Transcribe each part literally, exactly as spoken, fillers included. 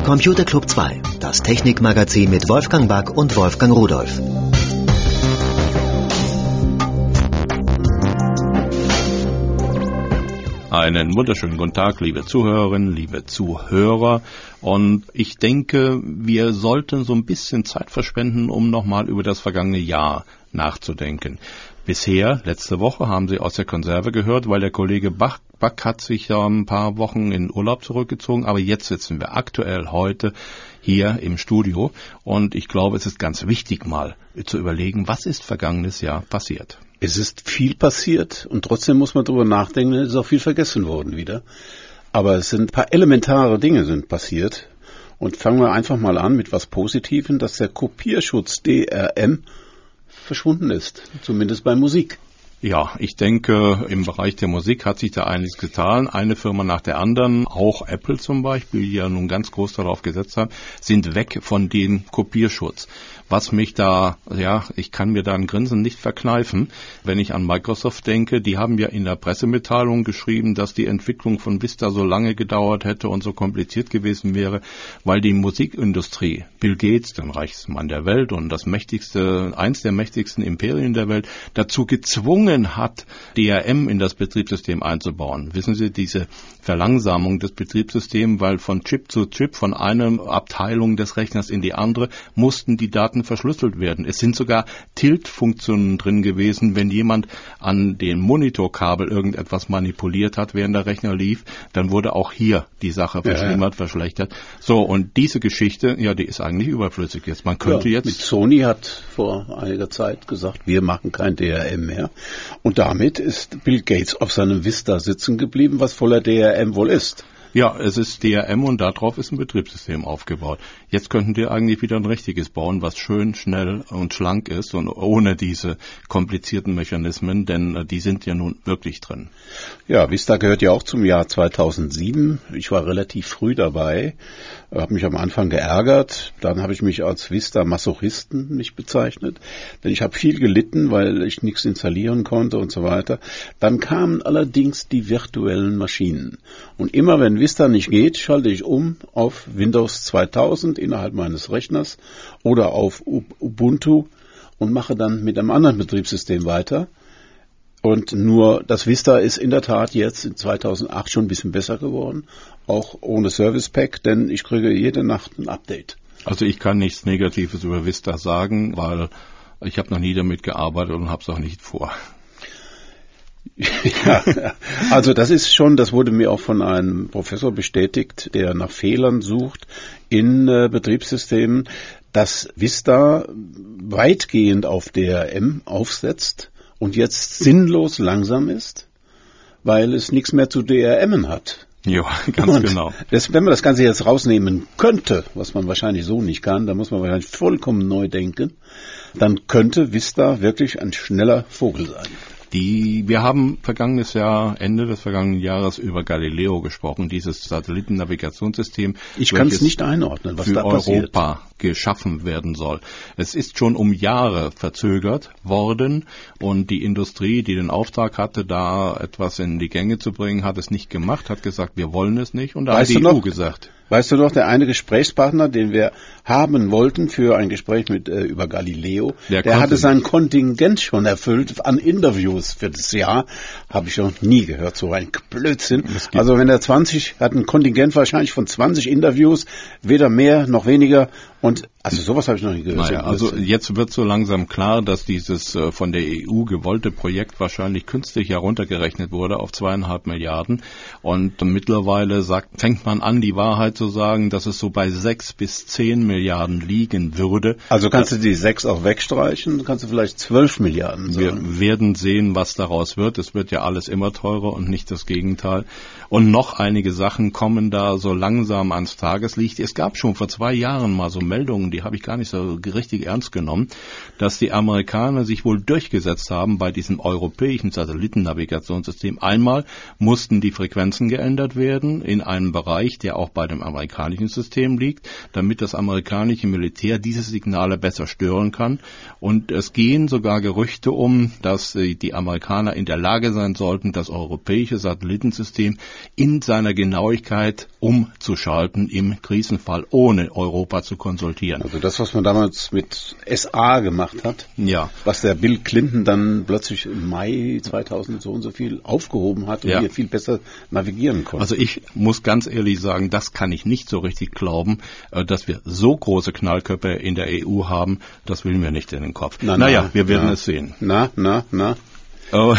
Computer Club zwei, das Technikmagazin mit Wolfgang Back und Wolfgang Rudolph. Einen wunderschönen guten Tag, liebe Zuhörerinnen, liebe Zuhörer. Und ich denke, wir sollten so ein bisschen Zeit verschwenden, um nochmal über das vergangene Jahr nachzudenken. Bisher, letzte Woche, haben Sie aus der Konserve gehört, weil der Kollege Bach, Back hat sich ja ein paar Wochen in Urlaub zurückgezogen. Aber jetzt sitzen wir aktuell heute hier im Studio. Und ich glaube, es ist ganz wichtig, mal zu überlegen, was ist vergangenes Jahr passiert. Es ist viel passiert und trotzdem muss man darüber nachdenken, es ist auch viel vergessen worden wieder. Aber es sind ein paar elementare Dinge sind passiert. Und fangen wir einfach mal an mit was Positivem, dass der Kopierschutz D R M verschwunden ist, zumindest bei Musik. Ja, ich denke, im Bereich der Musik hat sich da einiges getan. Eine Firma nach der anderen, auch Apple zum Beispiel, die ja nun ganz groß darauf gesetzt haben, sind weg von dem Kopierschutz. Was mich da, ja, ich kann mir da ein Grinsen nicht verkneifen, wenn ich an Microsoft denke. Die haben ja in der Pressemitteilung geschrieben, dass die Entwicklung von Vista so lange gedauert hätte und so kompliziert gewesen wäre, weil die Musikindustrie, Bill Gates, den reichsten Mann der Welt und das mächtigste, eins der mächtigsten Imperien der Welt, dazu gezwungen hat, D R M in das Betriebssystem einzubauen. Wissen Sie, diese Verlangsamung des Betriebssystems, weil von Chip zu Chip, von einer Abteilung des Rechners in die andere, mussten die Daten verschlüsselt werden. Es sind sogar Tilt-Funktionen drin gewesen, wenn jemand an dem Monitorkabel irgendetwas manipuliert hat, während der Rechner lief, dann wurde auch hier die Sache verschlimmert, ja, verschlechtert. So, und diese Geschichte, ja, die ist eigentlich überflüssig jetzt. Man könnte ja, jetzt... Mit Sony hat vor einiger Zeit gesagt, wir machen kein D R M mehr. Und damit ist Bill Gates auf seinem Vista sitzen geblieben, was voller D R M wohl ist. Ja, es ist D R M und darauf ist ein Betriebssystem aufgebaut. Jetzt könnten die eigentlich wieder ein richtiges bauen, was schön, schnell und schlank ist und ohne diese komplizierten Mechanismen, denn die sind ja nun wirklich drin. Ja, Vista gehört ja auch zum Jahr zweitausendsieben. Ich war relativ früh dabei, habe mich am Anfang geärgert. Dann habe ich mich als Vista-Masochisten nicht bezeichnet, denn ich habe viel gelitten, weil ich nichts installieren konnte und so weiter. Dann kamen allerdings die virtuellen Maschinen. Und immer wenn Vista nicht geht, schalte ich um auf Windows zweitausend innerhalb meines Rechners oder auf Ubuntu und mache dann mit einem anderen Betriebssystem weiter. Und nur das Vista ist in der Tat jetzt in zweitausendacht schon ein bisschen besser geworden, auch ohne Service Pack, denn ich kriege jede Nacht ein Update. Also ich kann nichts Negatives über Vista sagen, weil ich habe noch nie damit gearbeitet und habe es auch nicht vor. Ja, also das ist schon, das wurde mir auch von einem Professor bestätigt, der nach Fehlern sucht in äh, Betriebssystemen, dass Vista weitgehend auf D R M aufsetzt und jetzt sinnlos langsam ist, weil es nichts mehr zu D R M hat. Ja, ganz und genau. Das, wenn man das Ganze jetzt rausnehmen könnte, was man wahrscheinlich so nicht kann, da muss man wahrscheinlich vollkommen neu denken, dann könnte Vista wirklich ein schneller Vogel sein. Die, wir haben vergangenes Jahr, Ende des vergangenen Jahres über Galileo gesprochen, dieses Satellitennavigationssystem. Ich kann es nicht einordnen, was für da passiert. Europa geschaffen werden soll. Es ist schon um Jahre verzögert worden und die Industrie, die den Auftrag hatte, da etwas in die Gänge zu bringen, hat es nicht gemacht, hat gesagt, wir wollen es nicht und da hat die E U gesagt. Weißt du noch, der eine Gesprächspartner, den wir haben wollten für ein Gespräch mit äh, über Galileo, der, der hatte sein Kontingent schon erfüllt an Interviews für das Jahr. Habe ich noch nie gehört, so ein Blödsinn. Also wenn er zwanzig, hat ein Kontingent wahrscheinlich von zwanzig Interviews, weder mehr noch weniger. Und also sowas habe ich noch nie gehört. Naja, also jetzt wird so langsam klar, dass dieses äh, von der E U gewollte Projekt wahrscheinlich künstlich heruntergerechnet wurde auf zweieinhalb Milliarden. Und mittlerweile sagt, fängt man an, die Wahrheit zu sagen, dass es so bei sechs bis zehn Milliarden liegen würde. Also kannst du die sechs auch wegstreichen, kannst du vielleicht zwölf Milliarden sagen. Wir werden sehen, was daraus wird. Es wird ja alles immer teurer und nicht das Gegenteil. Und noch einige Sachen kommen da so langsam ans Tageslicht. Es gab schon vor zwei Jahren mal so Meldungen, die habe ich gar nicht so richtig ernst genommen, dass die Amerikaner sich wohl durchgesetzt haben bei diesem europäischen Satellitennavigationssystem. Einmal mussten die Frequenzen geändert werden in einem Bereich, der auch bei dem amerikanischen System liegt, damit das amerikanische Militär diese Signale besser stören kann. Und es gehen sogar Gerüchte um, dass die Amerikaner in der Lage sein sollten, das europäische Satellitensystem in seiner Genauigkeit umzuschalten im Krisenfall, ohne Europa zu konsultieren. Also das, was man damals mit S A gemacht hat, ja. was der Bill Clinton dann plötzlich im Mai zweitausend so und so viel aufgehoben hat und ja. hier viel besser navigieren konnte. Also ich muss ganz ehrlich sagen, das kann ich nicht so richtig glauben, dass wir so große Knallköpfe in der E U haben, das will mir nicht in den Kopf. Na, naja, na, wir werden na, es sehen. Na, na, na. Oh.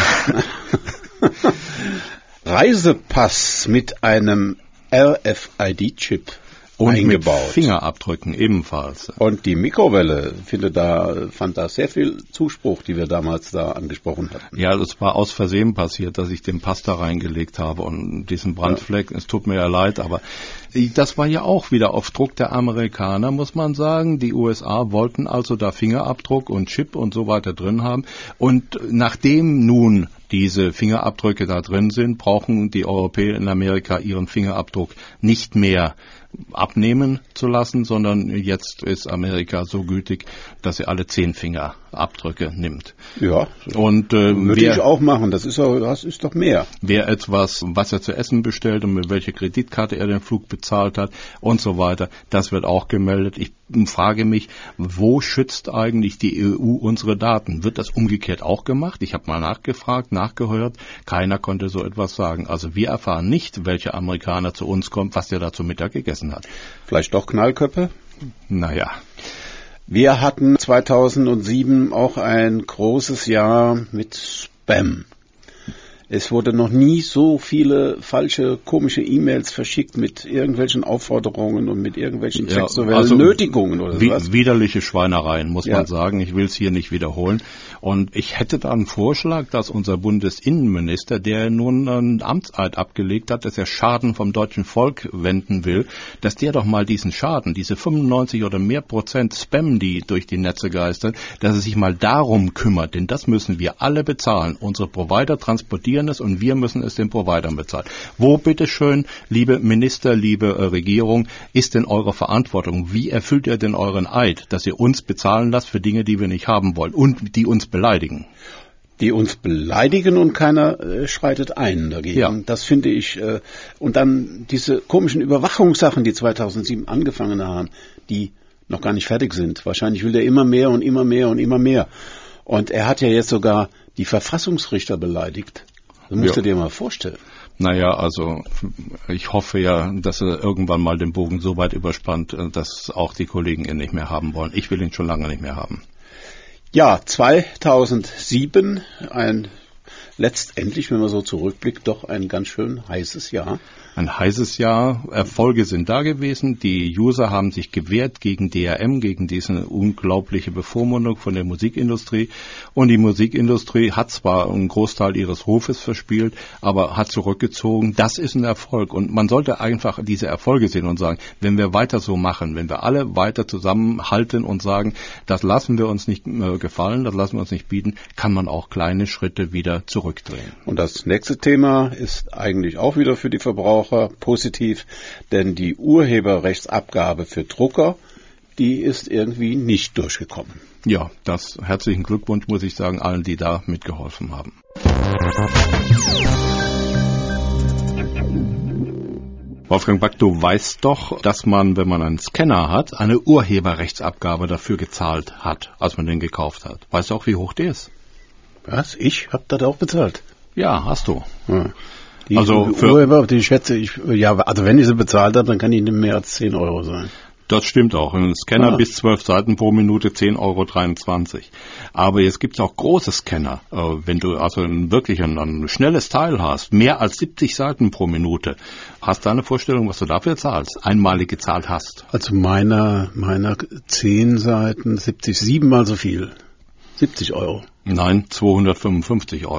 Reisepass mit einem R F I D-Chip und eingebaut. Mit Fingerabdrücken ebenfalls. Und die Mikrowelle finde da, fand da sehr viel Zuspruch, die wir damals da angesprochen hatten. Ja, das war aus Versehen passiert, dass ich den Pass da reingelegt habe und diesen Brandfleck, ja. Es tut mir ja leid, aber das war ja auch wieder auf Druck der Amerikaner, muss man sagen. Die U S A wollten also da Fingerabdruck und Chip und so weiter drin haben. Und nachdem nun diese Fingerabdrücke da drin sind, brauchen die Europäer in Amerika ihren Fingerabdruck nicht mehr abnehmen zu lassen, sondern jetzt ist Amerika so gütig, dass sie alle zehn Fingerabdrücke nimmt. Ja, und äh, würde wer, ich auch machen. Das ist, auch, das ist doch mehr. Wer etwas, was er zu essen bestellt und mit welcher Kreditkarte er den Flug bezahlt hat und so weiter, das wird auch gemeldet. Ich frage mich, wo schützt eigentlich die E U unsere Daten? Wird das umgekehrt auch gemacht? Ich habe mal nachgefragt, nachgehört. Keiner konnte so etwas sagen. Also wir erfahren nicht, welcher Amerikaner zu uns kommt, was der da zu Mittag gegessen hat. Vielleicht doch Knallköpfe? Naja. Wir hatten zweitausendsieben auch ein großes Jahr mit Spam. Es wurde noch nie so viele falsche, komische E-Mails verschickt mit irgendwelchen Aufforderungen und mit irgendwelchen ja, sexuellen also Nötigungen oder sowas. Widerliche Schweinereien, muss ja. man sagen. Ich will es hier nicht wiederholen. Und ich hätte da einen Vorschlag, dass unser Bundesinnenminister, der nun einen Amtseid abgelegt hat, dass er Schaden vom deutschen Volk wenden will, dass der doch mal diesen Schaden, diese fünfundneunzig oder mehr Prozent Spam, die durch die Netze geistern, dass er sich mal darum kümmert. Denn das müssen wir alle bezahlen. Unsere Provider transportieren es und wir müssen es den Providern bezahlen. Wo, bitteschön, liebe Minister, liebe äh, Regierung, ist denn eure Verantwortung? Wie erfüllt ihr denn euren Eid, dass ihr uns bezahlen lasst für Dinge, die wir nicht haben wollen und die uns beleidigen? Die uns beleidigen und keiner äh, schreitet ein dagegen. Ja. Das finde ich. Äh, und dann diese komischen Überwachungssachen, die zweitausendsieben angefangen haben, die noch gar nicht fertig sind. Wahrscheinlich will er immer mehr und immer mehr und immer mehr. Und er hat ja jetzt sogar die Verfassungsrichter beleidigt. Das musst ja. du dir mal vorstellen. Naja, also ich hoffe ja, dass er irgendwann mal den Bogen so weit überspannt, dass auch die Kollegen ihn nicht mehr haben wollen. Ich will ihn schon lange nicht mehr haben. Ja, zweitausendsieben, ein letztendlich, wenn man so zurückblickt, doch ein ganz schön heißes Jahr. Ein heißes Jahr. Erfolge sind da gewesen. Die User haben sich gewehrt gegen D R M, gegen diese unglaubliche Bevormundung von der Musikindustrie. Und die Musikindustrie hat zwar einen Großteil ihres Rufes verspielt, aber hat zurückgezogen. Das ist ein Erfolg. Und man sollte einfach diese Erfolge sehen und sagen, wenn wir weiter so machen, wenn wir alle weiter zusammenhalten und sagen, das lassen wir uns nicht äh, gefallen, das lassen wir uns nicht bieten, kann man auch kleine Schritte wieder zurückdrehen. Und das nächste Thema ist eigentlich auch wieder für die Verbraucher positiv, denn die Urheberrechtsabgabe für Drucker, die ist irgendwie nicht durchgekommen. Ja, das herzlichen Glückwunsch, muss ich sagen, allen, die da mitgeholfen haben. Wolfgang Back, du weißt doch, dass man, wenn man einen Scanner hat, eine Urheberrechtsabgabe dafür gezahlt hat, als man den gekauft hat. Weißt du auch, wie hoch der ist? Was? Ich hab das auch bezahlt? Ja, hast du. Ja. Die also für Urheber, die schätze ich, ja, also wenn ich sie bezahlt habe, dann kann ich nicht mehr als zehn Euro sein. Das stimmt auch. Ein Scanner ah. bis zwölf Seiten pro Minute, zehn Euro dreiundzwanzig. Aber jetzt gibt es auch große Scanner. Äh, wenn du also ein, wirklich ein, ein schnelles Teil hast, mehr als siebzig Seiten pro Minute, hast du eine Vorstellung, was du dafür zahlst, einmalig gezahlt hast? Also meiner, meiner zehn Seiten, siebzig, siebenmal so viel. siebzig Euro. Nein, zweihundertfünfundfünfzig Euro.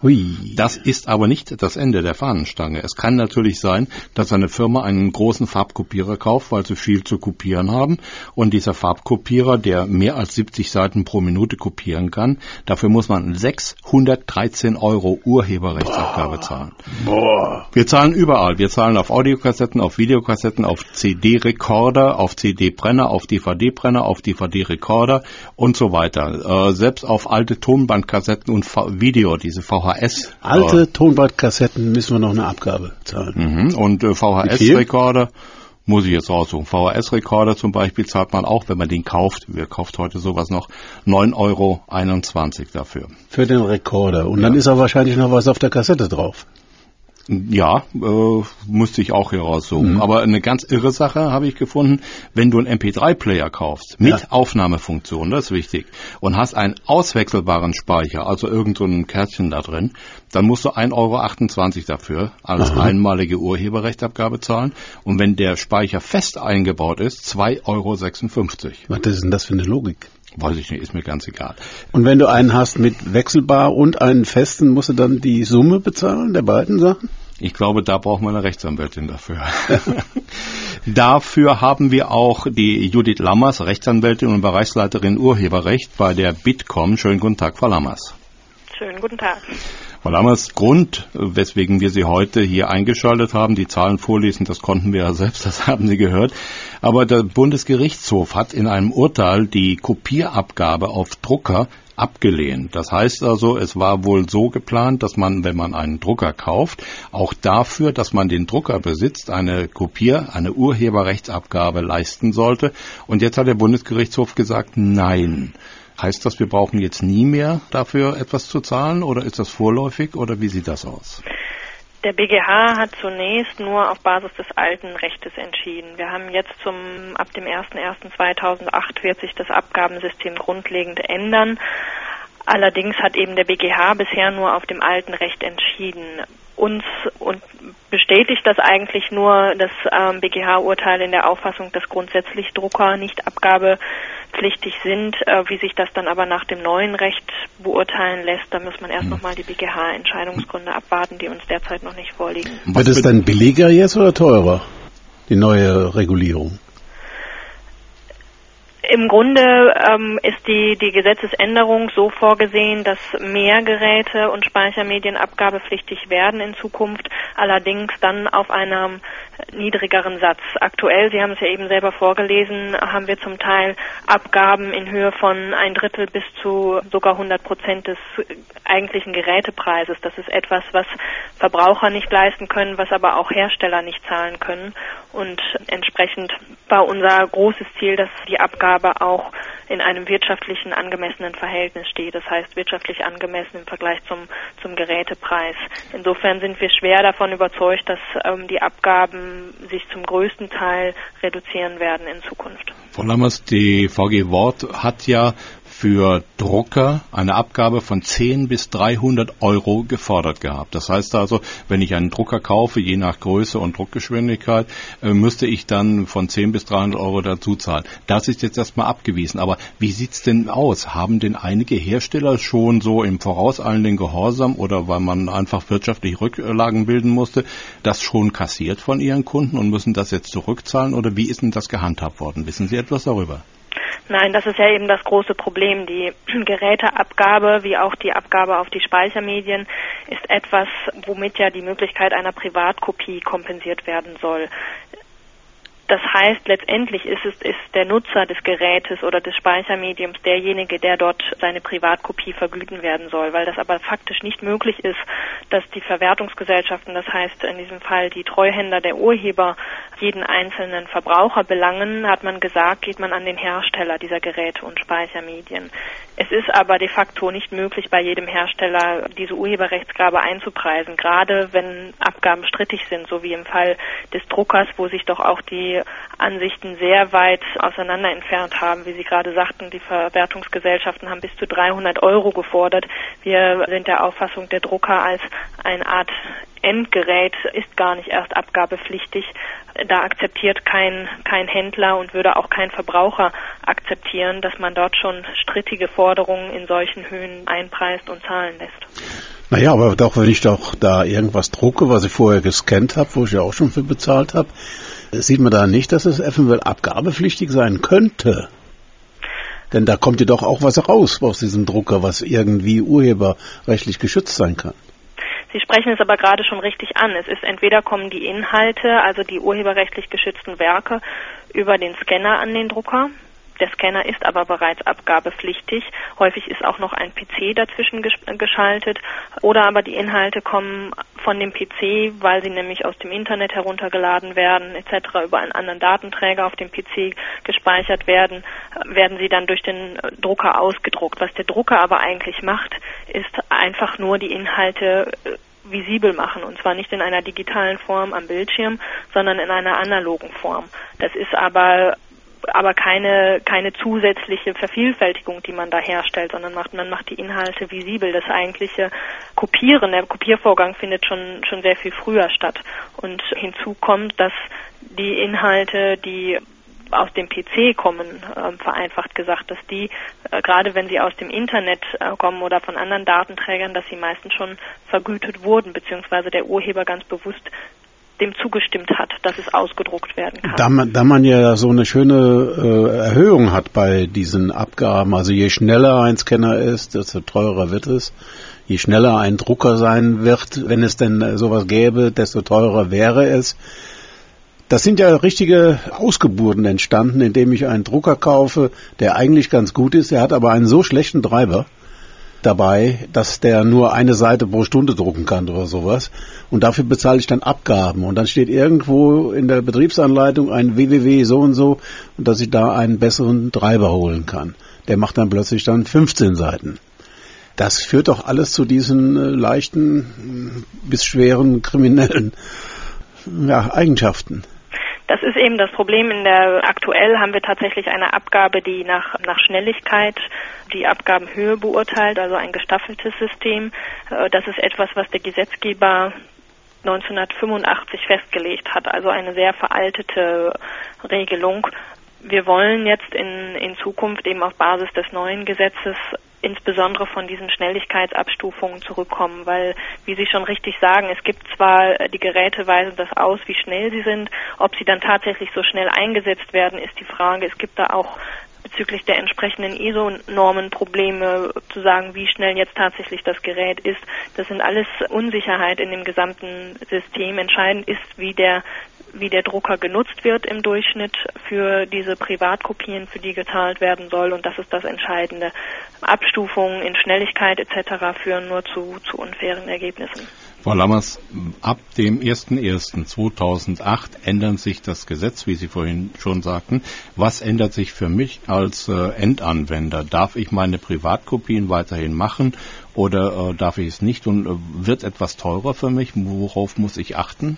Hui. Das ist aber nicht das Ende der Fahnenstange. Es kann natürlich sein, dass eine Firma einen großen Farbkopierer kauft, weil sie viel zu kopieren haben. Und dieser Farbkopierer, der mehr als siebzig Seiten pro Minute kopieren kann, dafür muss man sechshundertdreizehn Euro Urheberrechtsabgabe Boah. zahlen. Boah. Wir zahlen überall. Wir zahlen auf Audiokassetten, auf Videokassetten, auf C D-Rekorder, auf C D-Brenner, auf D V D-Brenner, auf D V D-Rekorder und so weiter. Äh, selbst auf alte Tonbandkassetten und v- Video, diese V H S. Alte äh, Tonbandkassetten müssen wir noch eine Abgabe zahlen. Mhm. Und äh, V H S-Rekorder muss ich jetzt raussuchen. V H S-Rekorder zum Beispiel zahlt man auch, wenn man den kauft. Wer kauft heute sowas noch? neun Euro einundzwanzig dafür. Für den Rekorder. Und ja. dann ist auch wahrscheinlich noch was auf der Kassette drauf. Ja, äh, musste ich auch hier raussuchen. Mhm. Aber eine ganz irre Sache habe ich gefunden, wenn du einen M P drei Player kaufst, mit ja. Aufnahmefunktion, das ist wichtig, und hast einen auswechselbaren Speicher, also irgend so ein Kärtchen da drin, dann musst du ein Euro achtundzwanzig dafür als Aha. einmalige Urheberrechtsabgabe zahlen. Und wenn der Speicher fest eingebaut ist, zwei Euro sechsundfünfzig. Was ist denn das für eine Logik? Weiß ich nicht, ist mir ganz egal. Und wenn du einen hast mit wechselbar und einen festen, musst du dann die Summe bezahlen der beiden Sachen? Ich glaube, da braucht man eine Rechtsanwältin dafür. Dafür haben wir auch die Judith Lammers, Rechtsanwältin und Bereichsleiterin Urheberrecht bei der Bitkom. Schönen guten Tag, Frau Lammers. Schönen guten Tag. Frau Lammers, Grund, weswegen wir Sie heute hier eingeschaltet haben, die Zahlen vorlesen, das konnten wir ja selbst, das haben Sie gehört. Aber der Bundesgerichtshof hat in einem Urteil die Kopierabgabe auf Drucker abgelehnt. Das heißt also, es war wohl so geplant, dass man, wenn man einen Drucker kauft, auch dafür, dass man den Drucker besitzt, eine Kopier-, eine Urheberrechtsabgabe leisten sollte. Und jetzt hat der Bundesgerichtshof gesagt, nein. Heißt das, wir brauchen jetzt nie mehr dafür etwas zu zahlen oder ist das vorläufig oder wie sieht das aus? Der B G H hat zunächst nur auf Basis des alten Rechtes entschieden. Wir haben jetzt zum ab dem erster erster zweitausendacht wird sich das Abgabensystem grundlegend ändern. Allerdings hat eben der B G H bisher nur auf dem alten Recht entschieden. Uns und bestätigt das eigentlich nur das ähm, B G H-Urteil in der Auffassung, dass grundsätzlich Drucker nicht abgabepflichtig sind. Äh, wie sich das dann aber nach dem neuen Recht beurteilen lässt, da muss man erst mhm. nochmal die B G H-Entscheidungsgründe abwarten, die uns derzeit noch nicht vorliegen. Wird es dann billiger jetzt oder teurer, die neue Regulierung? Im Grunde ähm, ist die, die Gesetzesänderung so vorgesehen, dass mehr Geräte und Speichermedien abgabepflichtig werden in Zukunft, allerdings dann auf einem niedrigeren Satz. Aktuell, Sie haben es ja eben selber vorgelesen, haben wir zum Teil Abgaben in Höhe von ein Drittel bis zu sogar hundert Prozent des eigentlichen Gerätepreises. Das ist etwas, was Verbraucher nicht leisten können, was aber auch Hersteller nicht zahlen können. Und entsprechend war unser großes Ziel, dass die Abgabe auch in einem wirtschaftlichen angemessenen Verhältnis steht. Das heißt wirtschaftlich angemessen im Vergleich zum, zum Gerätepreis. Insofern sind wir schwer davon überzeugt, dass ähm, die Abgaben sich zum größten Teil reduzieren werden in Zukunft. Frau Lammers, die V G Wort hat ja für Drucker eine Abgabe von zehn bis dreihundert Euro gefordert gehabt. Das heißt also, wenn ich einen Drucker kaufe, je nach Größe und Druckgeschwindigkeit, äh, müsste ich dann von zehn bis dreihundert Euro dazu zahlen. Das ist jetzt erstmal abgewiesen. Aber wie sieht's denn aus? Haben denn einige Hersteller schon so im vorauseilenden Gehorsam oder weil man einfach wirtschaftlich Rücklagen bilden musste, das schon kassiert von ihren Kunden und müssen das jetzt zurückzahlen? Oder wie ist denn das gehandhabt worden? Wissen Sie etwas darüber? Nein, das ist ja eben das große Problem. Die Geräteabgabe wie auch die Abgabe auf die Speichermedien ist etwas, womit ja die Möglichkeit einer Privatkopie kompensiert werden soll. Das heißt, letztendlich ist es ist der Nutzer des Gerätes oder des Speichermediums derjenige, der dort seine Privatkopie vergüten werden soll, weil das aber faktisch nicht möglich ist, dass die Verwertungsgesellschaften, das heißt in diesem Fall die Treuhänder der Urheber, jeden einzelnen Verbraucher belangen, hat man gesagt, geht man an den Hersteller dieser Geräte und Speichermedien. Es ist aber de facto nicht möglich, bei jedem Hersteller diese Urheberrechtsgabe einzupreisen, gerade wenn Abgaben strittig sind, so wie im Fall des Druckers, wo sich doch auch die Ansichten sehr weit auseinander entfernt haben. Wie Sie gerade sagten, die Verwertungsgesellschaften haben bis zu dreihundert Euro gefordert. Wir sind der Auffassung, der Drucker als eine Art Endgerät ist gar nicht erst abgabepflichtig. Da akzeptiert kein, kein Händler und würde auch kein Verbraucher akzeptieren, dass man dort schon strittige Forderungen in solchen Höhen einpreist und zahlen lässt. Naja, aber doch, wenn ich doch da irgendwas drucke, was ich vorher gescannt habe, wo ich ja auch schon für bezahlt habe, sieht man da nicht, dass es eventuell abgabepflichtig sein könnte. Denn da kommt ja doch auch was raus aus diesem Drucker, was irgendwie urheberrechtlich geschützt sein kann. Sie sprechen es aber gerade schon richtig an. Es ist entweder kommen die Inhalte, also die urheberrechtlich geschützten Werke, über den Scanner an den Drucker. Der Scanner ist aber bereits abgabepflichtig. Häufig ist auch noch ein P C dazwischen geschaltet. Oder aber die Inhalte kommen von dem P C, weil sie nämlich aus dem Internet heruntergeladen werden et cetera, über einen anderen Datenträger auf dem P C gespeichert werden, werden sie dann durch den Drucker ausgedruckt. Was der Drucker aber eigentlich macht, ist einfach nur die Inhalte visibel machen, und zwar nicht in einer digitalen Form am Bildschirm, sondern in einer analogen Form. Das ist aber aber keine keine zusätzliche Vervielfältigung, die man da herstellt, sondern macht, man macht die Inhalte visibel. Das eigentliche Kopieren, der Kopiervorgang findet schon schon sehr viel früher statt. Und hinzu kommt, dass die Inhalte, die aus dem P C kommen, äh, vereinfacht gesagt, dass die, äh, gerade wenn sie aus dem Internet äh, kommen oder von anderen Datenträgern, dass sie meistens schon vergütet wurden, beziehungsweise der Urheber ganz bewusst dem zugestimmt hat, dass es ausgedruckt werden kann. Da man, da man ja so eine schöne äh, Erhöhung hat bei diesen Abgaben, also je schneller ein Scanner ist, desto teurer wird es. Je schneller ein Drucker sein wird, wenn es denn sowas gäbe, desto teurer wäre es. Das sind ja richtige Ausgeburten entstanden, indem ich einen Drucker kaufe, der eigentlich ganz gut ist, der hat aber einen so schlechten Treiber dabei, dass der nur eine Seite pro Stunde drucken kann oder sowas. Und dafür bezahle ich dann Abgaben. Und dann steht irgendwo in der Betriebsanleitung ein www so und so, und dass ich da einen besseren Treiber holen kann. Der macht dann plötzlich dann fünfzehn Seiten. Das führt doch alles zu diesen äh, leichten bis schweren kriminellen ja, Eigenschaften. Das ist eben das Problem. In der aktuell haben wir tatsächlich eine Abgabe, die nach nach Schnelligkeit die Abgabenhöhe beurteilt, also ein gestaffeltes System. Das ist etwas, was der Gesetzgeber neunzehnhundertfünfundachtzig festgelegt hat, also eine sehr veraltete Regelung. Wir wollen jetzt in in Zukunft eben auf Basis des neuen Gesetzes insbesondere von diesen Schnelligkeitsabstufungen zurückkommen, weil, wie Sie schon richtig sagen, es gibt zwar, die Geräte weisen das aus, wie schnell sie sind, ob sie dann tatsächlich so schnell eingesetzt werden, ist die Frage. Es gibt da auch bezüglich der entsprechenden I S O-Normen Probleme, zu sagen, wie schnell jetzt tatsächlich das Gerät ist. Das sind alles Unsicherheit in dem gesamten System. Entscheidend ist, wie der wie der Drucker genutzt wird im Durchschnitt für diese Privatkopien, für die gezahlt werden soll, und das ist das Entscheidende. Abstufungen in Schnelligkeit et cetera führen nur zu, zu unfairen Ergebnissen. Frau Lammers, ab dem ersten ersten zweitausendacht ändert sich das Gesetz, wie Sie vorhin schon sagten. Was ändert sich für mich als äh, Endanwender? Darf ich meine Privatkopien weiterhin machen oder äh, darf ich es nicht? Und äh, wird etwas teurer für mich? Worauf muss ich achten?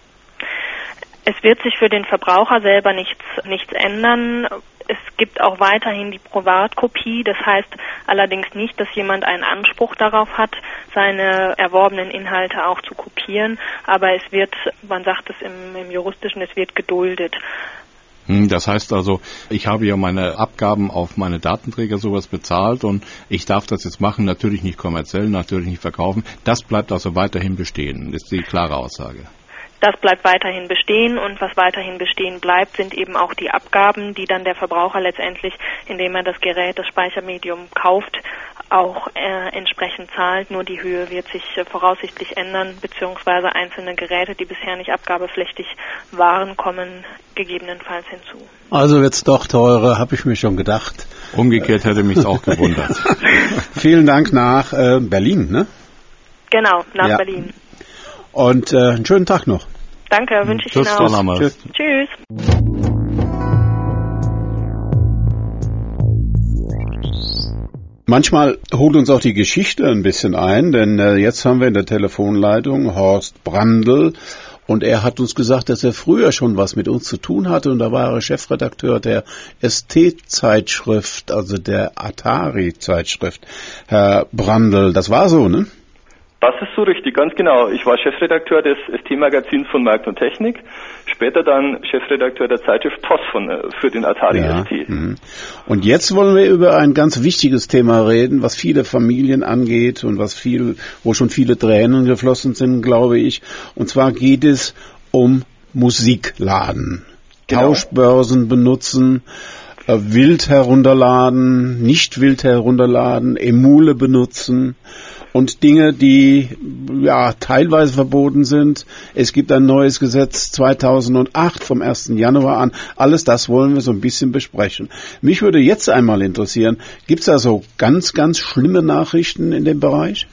Es wird sich für den Verbraucher selber nichts, nichts ändern. Es gibt auch weiterhin die Privatkopie. Das heißt allerdings nicht, dass jemand einen Anspruch darauf hat, seine erworbenen Inhalte auch zu kopieren. Aber es wird, man sagt es im, im Juristischen, es wird geduldet. Das heißt also, ich habe ja meine Abgaben auf meine Datenträger sowas bezahlt und ich darf das jetzt machen, natürlich nicht kommerziell, natürlich nicht verkaufen. Das bleibt also weiterhin bestehen, ist die klare Aussage. Das bleibt weiterhin bestehen, und was weiterhin bestehen bleibt, sind eben auch die Abgaben, die dann der Verbraucher letztendlich, indem er das Gerät, das Speichermedium kauft, auch äh, entsprechend zahlt. Nur die Höhe wird sich äh, voraussichtlich ändern, beziehungsweise einzelne Geräte, die bisher nicht abgabepflichtig waren, kommen gegebenenfalls hinzu. Also wird's doch teurer, habe ich mir schon gedacht. Umgekehrt hätte mich auch gewundert. Vielen Dank nach äh, Berlin, ne? Genau, nach ja. Berlin. Und äh, einen schönen Tag noch. Danke, wünsche ich Tschüss, Ihnen Frau auch. Lammers. Tschüss. Tschüss. Manchmal holt uns auch die Geschichte ein bisschen ein, denn äh, jetzt haben wir in der Telefonleitung Horst Brandl, und er hat uns gesagt, dass er früher schon was mit uns zu tun hatte, und da war er Chefredakteur der S T-Zeitschrift, also der Atari-Zeitschrift. Herr Brandl, das war so, ne? Das ist so richtig, ganz genau. Ich war Chefredakteur des S T-Magazins von Markt und Technik, später dann Chefredakteur der Zeitschrift T O S von, für den Atari ja. S T. Mhm. Und jetzt wollen wir über ein ganz wichtiges Thema reden, was viele Familien angeht und was viel, wo schon viele Tränen geflossen sind, glaube ich. Und zwar geht es um Musikladen. Genau. Tauschbörsen benutzen, äh, wild herunterladen, nicht wild herunterladen, Emule benutzen. Und Dinge, die ja teilweise verboten sind. Es gibt ein neues Gesetz zweitausendacht vom ersten Januar an. Alles das wollen wir so ein bisschen besprechen. Mich würde jetzt einmal interessieren, gibt es da so ganz, ganz schlimme Nachrichten in dem Bereich?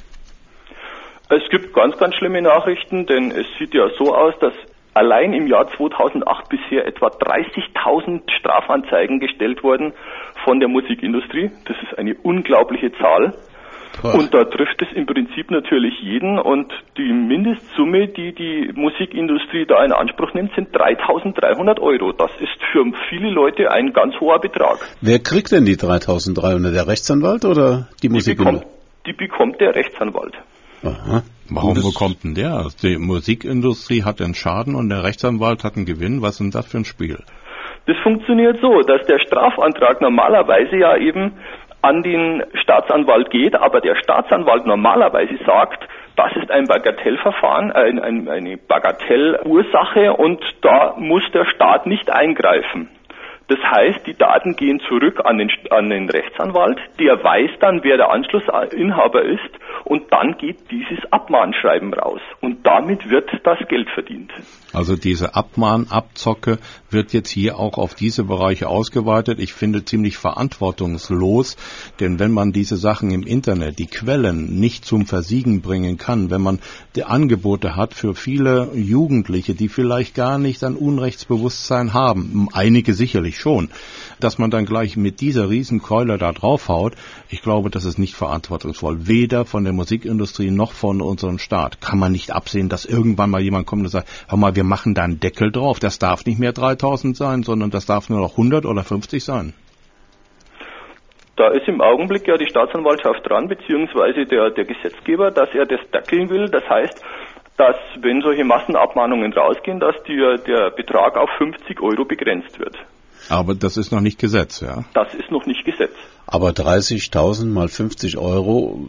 Es gibt ganz, ganz schlimme Nachrichten, denn es sieht ja so aus, dass allein im Jahr zweitausendacht bisher etwa dreißigtausend Strafanzeigen gestellt wurden von der Musikindustrie. Das ist eine unglaubliche Zahl. Und da trifft es im Prinzip natürlich jeden und die Mindestsumme, die die Musikindustrie da in Anspruch nimmt, sind dreitausenddreihundert Euro. Das ist für viele Leute ein ganz hoher Betrag. Wer kriegt denn die dreitausenddreihundert? Der Rechtsanwalt oder die Musikindustrie? Die, die bekommt der Rechtsanwalt. Aha. Warum Gutes. bekommt denn der? Die Musikindustrie hat einen Schaden und der Rechtsanwalt hat einen Gewinn. Was ist denn das für ein Spiel? Das funktioniert so, dass der Strafantrag normalerweise ja eben an den Staatsanwalt geht, aber der Staatsanwalt normalerweise sagt, das ist ein Bagatellverfahren, ein, ein, eine Bagatellursache und da muss der Staat nicht eingreifen. Das heißt, die Daten gehen zurück an den, an den Rechtsanwalt, der weiß dann, wer der Anschlussinhaber ist und dann geht dieses Abmahnschreiben raus und damit wird das Geld verdient. Also diese Abmahnabzocke wird jetzt hier auch auf diese Bereiche ausgeweitet. Ich finde ziemlich verantwortungslos, denn wenn man diese Sachen im Internet, die Quellen nicht zum Versiegen bringen kann, wenn man die Angebote hat für viele Jugendliche, die vielleicht gar nicht ein Unrechtsbewusstsein haben, einige sicherlich schon, dass man dann gleich mit dieser Riesenkeule da draufhaut, ich glaube, das ist nicht verantwortungsvoll. Weder von der Musikindustrie noch von unserem Staat. Kann man nicht absehen, dass irgendwann mal jemand kommt und sagt, hör mal, wir machen da einen Deckel drauf. Das darf nicht mehr dreitausend sein, sondern das darf nur noch hundert oder fünfzig sein. Da ist im Augenblick ja die Staatsanwaltschaft dran, beziehungsweise der, der Gesetzgeber, dass er das deckeln will. Das heißt, dass wenn solche Massenabmahnungen rausgehen, dass die, der Betrag auf fünfzig Euro begrenzt wird. Aber das ist noch nicht Gesetz, ja? Das ist noch nicht Gesetz. Aber dreißigtausend mal fünfzig Euro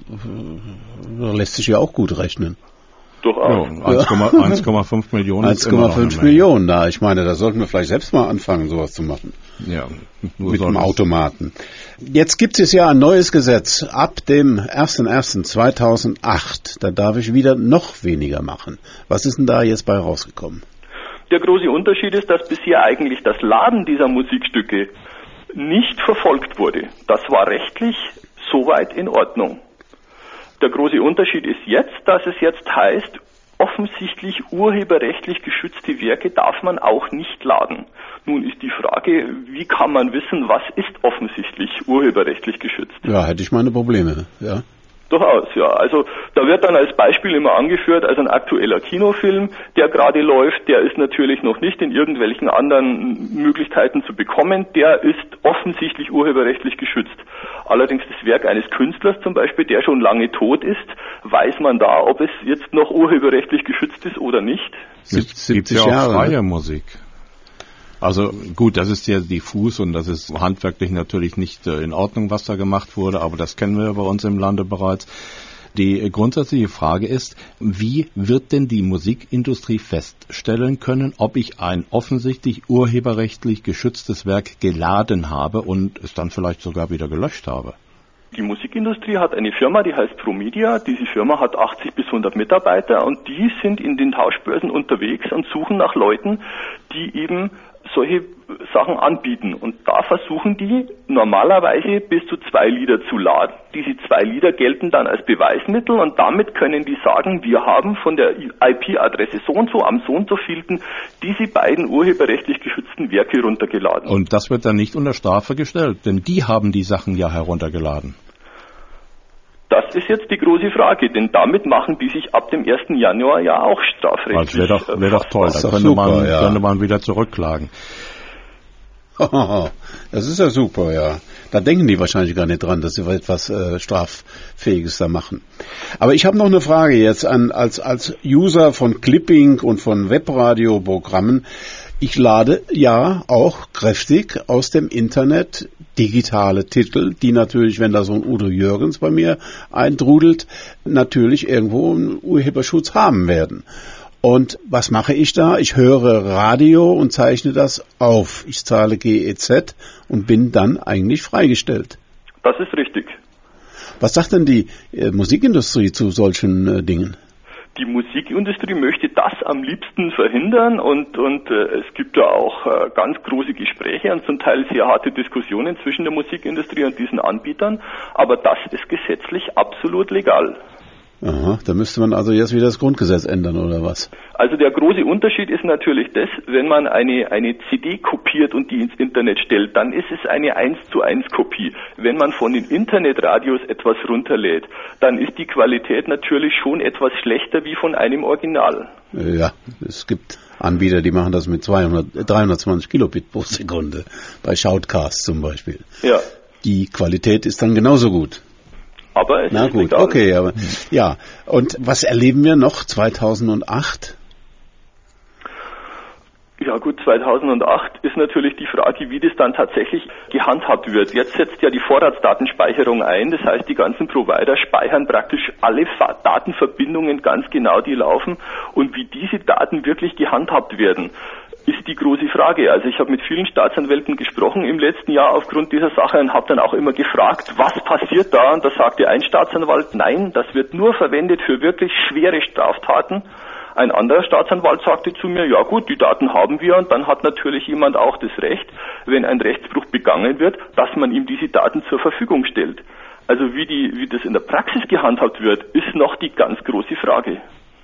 äh, lässt sich ja auch gut rechnen. Durchaus. Ja, eins Komma fünf Millionen. eins Komma fünf Millionen, da. Ich meine, da sollten wir vielleicht selbst mal anfangen, sowas zu machen. Ja. Mit dem Automaten. Jetzt gibt es ja ein neues Gesetz. Ab dem ersten ersten zweitausendacht, da darf ich wieder noch weniger machen. Was ist denn da jetzt bei rausgekommen? Der große Unterschied ist, dass bisher eigentlich das Laden dieser Musikstücke nicht verfolgt wurde. Das war rechtlich soweit in Ordnung. Der große Unterschied ist jetzt, dass es jetzt heißt, offensichtlich urheberrechtlich geschützte Werke darf man auch nicht laden. Nun ist die Frage, wie kann man wissen, was ist offensichtlich urheberrechtlich geschützt? Ja, hätte ich meine Probleme, ja. Durchaus, ja. Also da wird dann als Beispiel immer angeführt, also ein aktueller Kinofilm, der gerade läuft, der ist natürlich noch nicht in irgendwelchen anderen Möglichkeiten zu bekommen, der ist offensichtlich urheberrechtlich geschützt. Allerdings das Werk eines Künstlers zum Beispiel, der schon lange tot ist, weiß man da, ob es jetzt noch urheberrechtlich geschützt ist oder nicht? Es gibt ja auch freie Musik. Also gut, das ist ja diffus und das ist handwerklich natürlich nicht äh, in Ordnung, was da gemacht wurde, aber das kennen wir bei uns im Lande bereits. Die grundsätzliche Frage ist, wie wird denn die Musikindustrie feststellen können, ob ich ein offensichtlich urheberrechtlich geschütztes Werk geladen habe und es dann vielleicht sogar wieder gelöscht habe? Die Musikindustrie hat eine Firma, die heißt Promedia. Diese Firma hat achtzig bis hundert Mitarbeiter und die sind in den Tauschbörsen unterwegs und suchen nach Leuten, die eben solche Sachen anbieten. Und da versuchen die normalerweise bis zu zwei Lieder zu laden. Diese zwei Lieder gelten dann als Beweismittel und damit können die sagen, wir haben von der I P-Adresse so und so am so und so vielten diese beiden urheberrechtlich geschützten Werke runtergeladen. Und das wird dann nicht unter Strafe gestellt, denn die haben die Sachen ja heruntergeladen. Das ist jetzt die große Frage, denn damit machen die sich ab dem ersten Januar ja auch strafrechtlich. Das wäre doch, wär doch toll, da könnte, super, man, ja. könnte man wieder zurückklagen. Das ist ja super, ja. Da denken die wahrscheinlich gar nicht dran, dass sie etwas äh, Straffähiges da machen. Aber ich habe noch eine Frage jetzt an als als User von Clipping und von Webradioprogrammen. Ich lade ja auch kräftig aus dem Internet digitale Titel, die natürlich, wenn da so ein Udo Jürgens bei mir eindrudelt, natürlich irgendwo einen Urheberschutz haben werden. Und was mache ich da? Ich höre Radio und zeichne das auf. Ich zahle G E Z und bin dann eigentlich freigestellt. Das ist richtig. Was sagt denn die äh, Musikindustrie zu solchen äh, Dingen? Die Musikindustrie möchte das am liebsten verhindern und, und äh, es gibt ja auch äh, ganz große Gespräche und zum Teil sehr harte Diskussionen zwischen der Musikindustrie und diesen Anbietern, aber das ist gesetzlich absolut legal. Aha, da müsste man also jetzt wieder das Grundgesetz ändern, oder was? Also der große Unterschied ist natürlich das, wenn man eine, eine C D kopiert und die ins Internet stellt, dann ist es eine eins zu eins Kopie. Wenn man von den Internetradios etwas runterlädt, dann ist die Qualität natürlich schon etwas schlechter wie von einem Original. Ja, es gibt Anbieter, die machen das mit zweihundert, dreihundertzwanzig Kilobit pro Sekunde, bei Shoutcast zum Beispiel. Ja. Die Qualität ist dann genauso gut. Aber es Na ist gut, legal. okay, aber ja. Und was erleben wir noch zweitausendacht? Ja gut, zweitausendacht ist natürlich die Frage, wie das dann tatsächlich gehandhabt wird. Jetzt setzt ja die Vorratsdatenspeicherung ein, das heißt, die ganzen Provider speichern praktisch alle Fa- Datenverbindungen ganz genau, die laufen, und wie diese Daten wirklich gehandhabt werden, ist die große Frage. Also ich habe mit vielen Staatsanwälten gesprochen im letzten Jahr aufgrund dieser Sache und habe dann auch immer gefragt, was passiert da? Und da sagte ein Staatsanwalt, nein, das wird nur verwendet für wirklich schwere Straftaten. Ein anderer Staatsanwalt sagte zu mir, ja gut, die Daten haben wir, und dann hat natürlich jemand auch das Recht, wenn ein Rechtsbruch begangen wird, dass man ihm diese Daten zur Verfügung stellt. Also wie die, wie das in der Praxis gehandhabt wird, ist noch die ganz große Frage.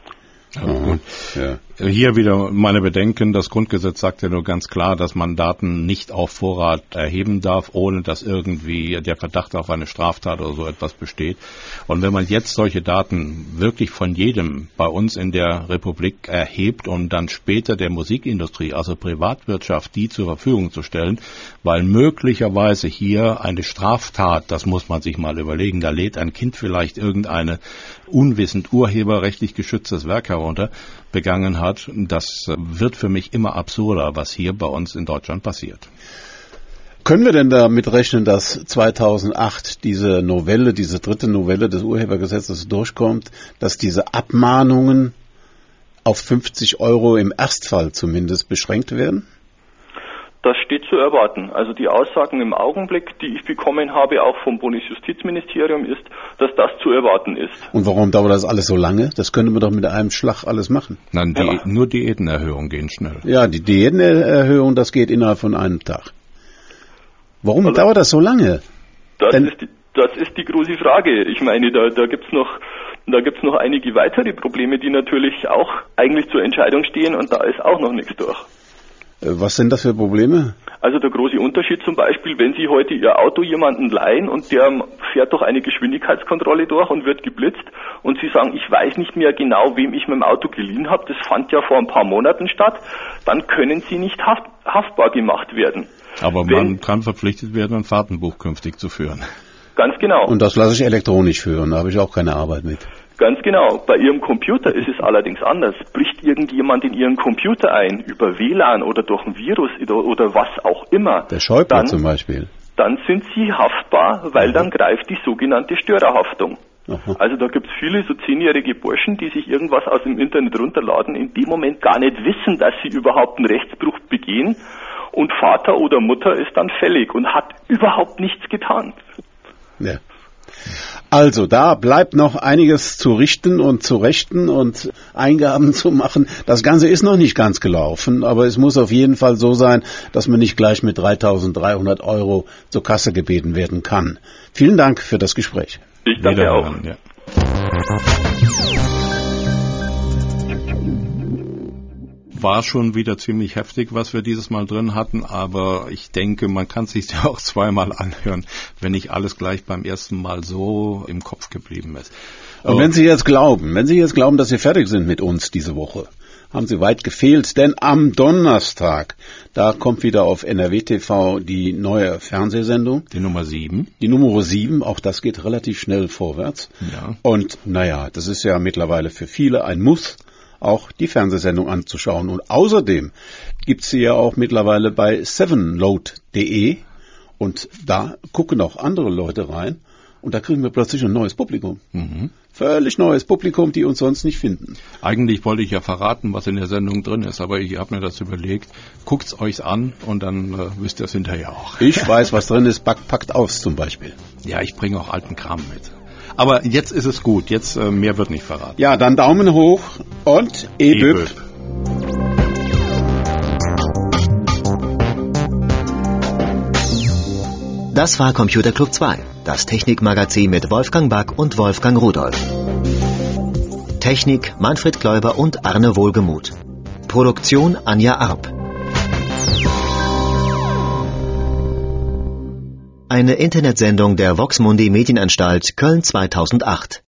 Ja, ja. Hier wieder meine Bedenken. Das Grundgesetz sagt ja nur ganz klar, dass man Daten nicht auf Vorrat erheben darf, ohne dass irgendwie der Verdacht auf eine Straftat oder so etwas besteht. Und wenn man jetzt solche Daten wirklich von jedem bei uns in der Republik erhebt, um dann später der Musikindustrie, also Privatwirtschaft, die zur Verfügung zu stellen, weil möglicherweise hier eine Straftat, das muss man sich mal überlegen, da lädt ein Kind vielleicht irgendeine unwissend urheberrechtlich geschütztes Werk herunter, begangen hat, das wird für mich immer absurder, was hier bei uns in Deutschland passiert. Können wir denn damit rechnen, dass zweitausendacht diese Novelle, diese dritte Novelle des Urhebergesetzes durchkommt, dass diese Abmahnungen auf fünfzig Euro im Erstfall zumindest beschränkt werden? Das steht zu erwarten. Also die Aussagen im Augenblick, die ich bekommen habe, auch vom Bundesjustizministerium, ist, dass das zu erwarten ist. Und warum dauert das alles so lange? Das könnte man doch mit einem Schlag alles machen. Nein, die, Ja. nur Diätenerhöhungen gehen schnell. Ja, die Diätenerhöhung, das geht innerhalb von einem Tag. Warum Also, dauert das so lange? Das Denn- ist die, das ist die große Frage. Ich meine, da, da gibt's noch, da gibt's noch einige weitere Probleme, die natürlich auch eigentlich zur Entscheidung stehen, und da ist auch noch nichts durch. Was sind das für Probleme? Also der große Unterschied zum Beispiel, wenn Sie heute Ihr Auto jemanden leihen und der fährt durch eine Geschwindigkeitskontrolle durch und wird geblitzt und Sie sagen, ich weiß nicht mehr genau, wem ich mein Auto geliehen habe, das fand ja vor ein paar Monaten statt, dann können Sie nicht haft, haftbar gemacht werden. Aber Wenn- man kann verpflichtet werden, ein Fahrtenbuch künftig zu führen. Ganz genau. Und das lasse ich elektronisch führen, da habe ich auch keine Arbeit mit. Ganz genau. Bei Ihrem Computer ist es allerdings anders. Bricht irgendjemand in Ihren Computer ein, über W L A N oder durch ein Virus oder, oder was auch immer, Der Schäuble dann, zum Beispiel. dann sind Sie haftbar, weil dann greift die sogenannte Störerhaftung. Aha. Also da gibt es viele so zehnjährige Burschen, die sich irgendwas aus dem Internet runterladen, in dem Moment gar nicht wissen, dass sie überhaupt einen Rechtsbruch begehen, und Vater oder Mutter ist dann fällig und hat überhaupt nichts getan. Ja. Also, da bleibt noch einiges zu richten und zu rechten und Eingaben zu machen. Das Ganze ist noch nicht ganz gelaufen, aber es muss auf jeden Fall so sein, dass man nicht gleich mit dreitausenddreihundert Euro zur Kasse gebeten werden kann. Vielen Dank für das Gespräch. Ich danke auch. Wiederhören, ja. War schon wieder ziemlich heftig, was wir dieses Mal drin hatten, aber ich denke, man kann es sich ja auch zweimal anhören, wenn nicht alles gleich beim ersten Mal so im Kopf geblieben ist. Und wenn Sie jetzt glauben, wenn Sie jetzt glauben, dass Sie fertig sind mit uns diese Woche, haben Sie weit gefehlt, denn am Donnerstag, da kommt wieder auf N R W T V die neue Fernsehsendung. Die Nummer sieben. Die Nummer sieben, auch das geht relativ schnell vorwärts. Ja. Und naja, das ist ja mittlerweile für viele ein Muss, auch die Fernsehsendung anzuschauen. Und außerdem gibt's sie ja auch mittlerweile bei sevenload punkt de und da gucken auch andere Leute rein und da kriegen wir plötzlich ein neues Publikum. Mhm. Völlig neues Publikum, die uns sonst nicht finden. Eigentlich wollte ich ja verraten, was in der Sendung drin ist, aber ich habe mir das überlegt. Guckt's euch an und dann äh, wisst ihr es hinterher auch. Ich weiß, was drin ist. Back, packt aus zum Beispiel. Ja, ich bringe auch alten Kram mit. Aber jetzt ist es gut. Jetzt äh, mehr wird nicht verraten. Ja, dann Daumen hoch und E B Üb. E B Üb. Das war Computer Club zwei, das Technikmagazin mit Wolfgang Back und Wolfgang Rudolph. Technik Manfred Kläuber und Arne Wohlgemuth. Produktion Anja Arp. Eine Internetsendung der Vox Mundi Medienanstalt Köln zweitausendacht.